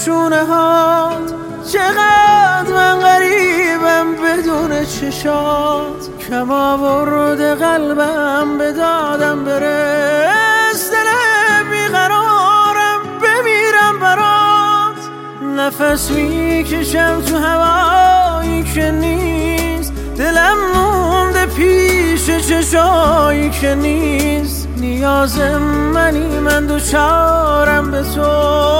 شونه هات، چقدر من غریبم بدون چشات. کم آورده قلبم به دادم برس، دل بیقرارم بمیرم برات. نفس میکشم تو هوایی که نیست، دلم مونده پیش چشایی که نیست. نیاز منی من دوچارم به تو،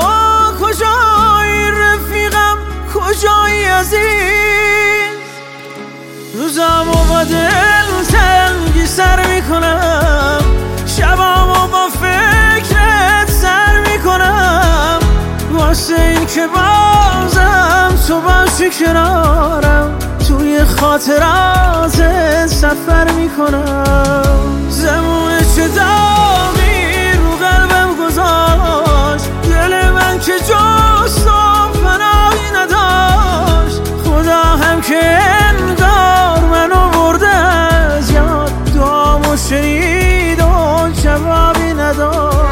کجایی رفیقم کجایی عزیز. روزامو با دل تنگی سر میکنم، شبامو با فکرت سر میکنم، واسه این که بازم تو باشی کنارم، توی خاطراتت سفر میکنم. زمون چه داغی رو قلبم گذاشت، دل من که جز تو پناهی نداشت. خدا هم که انگار منو برده از یاد، دعامو شنید و جوابی نداشت.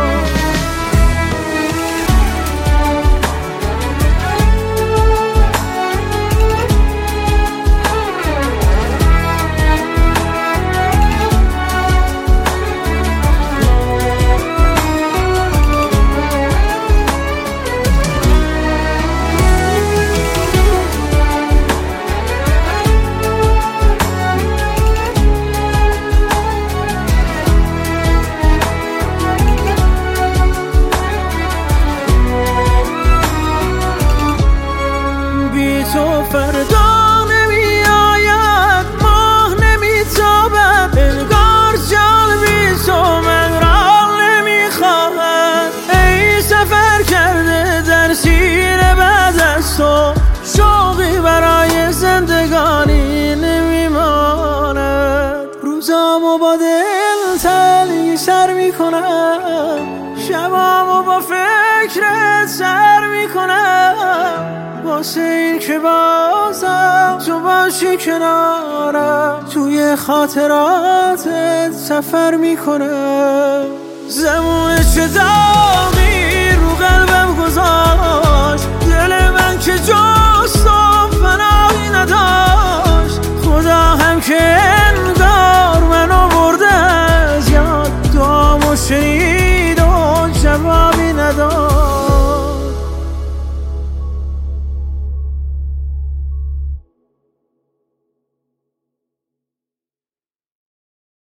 تو فردا نمی آید، ماه نمی تابد، انگار جان بی تو من را نمی خواهد. ای سفر کرده در سینه بعد از تو، شوقی برای زندگانی نمی ماند. روزامو با دل تنگی سر می کنم، شبامو با فکرت سر می کنم، واسه این که بازم تو باشی کنارم، توی خاطراتت سفر میکنم. زمون چه داغی